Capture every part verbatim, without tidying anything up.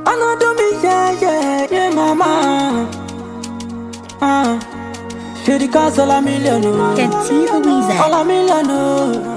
I know do me, yeah, yeah, yeah, mama. Ah, she the cause all a million, oh. Kenti Louisa. All a million, oh.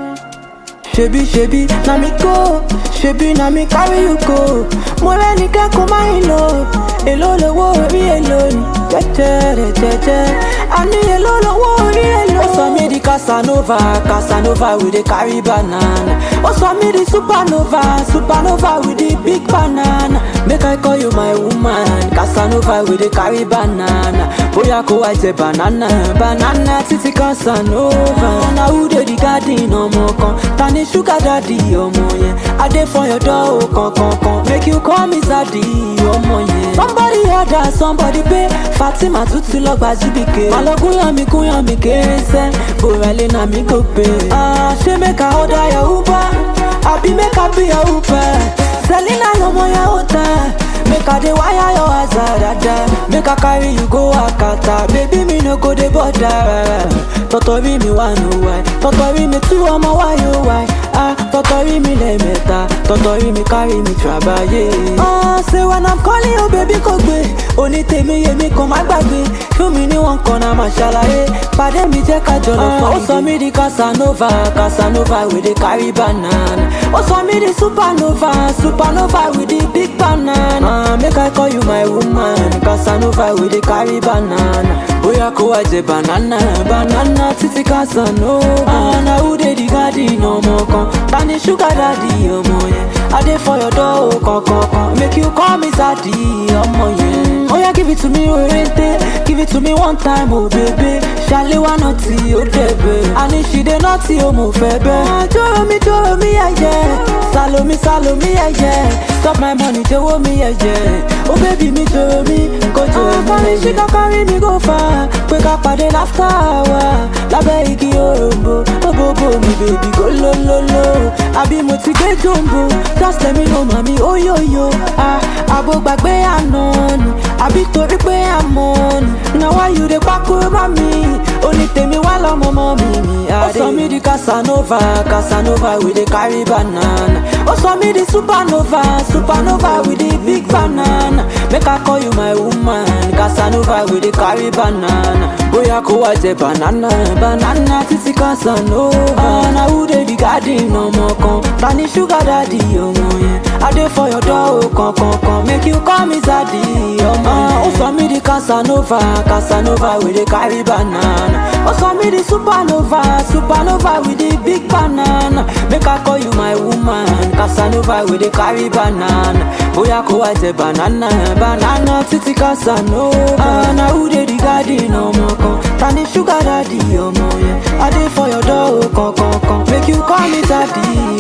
Shebi, shebi, na me go. Shebi, na me carry you go. More than come my low. Hello, the worry alone. Jeje, jeje. I need hello, the worry alone. Also me the Casanova, Casanova with the carry banana. Also me the supernova, supernova with the big banana. Make I call you my woman, Casanova with the carry banana. Boya ko white banana, banana titi Casanova. Now who dey the garden no more con? Tani sugar daddy omo yen. I dey for your door, oh, con con con. Make you call me daddy omo yen. Somebody order, somebody pay. Fatima tutu lọ gba zibike. Malogun yan mi kun yan mi kere se. Borale na mi go pay. Ah, she make I order your Uber. Abi make I be your Uber. Selina lomo ya hotel. Make I dey wire your hazard. Make I carry you go Akata. Baby me no go dey bother. Totori mi wa no why. Totori mi tu ọmọ wa yo why. Ah, totori mi le meta. Totori mi carry me trabaye. Ah, say when I'm calling you baby kò gbé. Oni tèmi yé mi kò má gbàgbé. Fún mi ní wọn kan náà máa ṣàlàyé. Pàdé mi jẹ́ ká jọ lọ fọ́. Ó sọ mí di Casanova, Casanova with the carry banana. Ó sọ mí di supernova, supernova with the big banana. Ah, make I call you my woman, Casanova with the carry banana. Boya ko wa jẹ banana, banana titi Casanova. Ah, na who dey the garden ọmọ kan? Tani sugar daddy ọmọ yẹn. I dey for your door, oh, con con con. Make you call me daddy ọmọ yẹn. Oh yeah, give it to me, orente. Give it to me one time, oh baby. Shale wa naughty, oh debe. And she dey naughty, oh mo fẹ́ bẹ́. Ah, joro mi, joro mi, yeah yeah. Salo mi, salo mi, yeah yeah. Stop my money, jowo mi, yeah yeah. Oh baby mi, joro mi, go joro mi. Ah, she can carry me go far. Pé ká pàdé after hour. Lábẹ́ igi òrombo, oh bobo mi baby go lo lo lo. Àbí mo ti gbé jumbo. Just let me know, mami, oh yo yo. Ah, àbò gbàgbé àná ni. Àbí torí pé àmọ́ ni. Now why you dey pákó mami? Oní tèmi wá lọ́mọ mọ́ mi mi. Ó sọ mí di Casanova, Casanova with the carry banana. Ó sọ mí di supernova, supernova with the big banana. Make I call you my woman, Casanova with the carry banana. Boya ko wa jẹ banana, banana titi Casanova. Ah, na who dey the garden ọmọ kan? Tani sugar daddy ọmọ yẹn. I dey for your door, oh, con con con. Make you call me daddy ọmọ yẹn. Ó sọ mí di Casanova, Casanova with the carry banana. Ó sọ mí di supernova, supernova with the big banana. Make I call you my woman, Casanova with the carry banana. Boya ko wa jẹ banana, banana titi Casanova. Ah, na who dey the garden ọmọ kan? Tani sugar daddy ọmọ yẹn. I dey for your door, oh, con con con. Make you call me daddy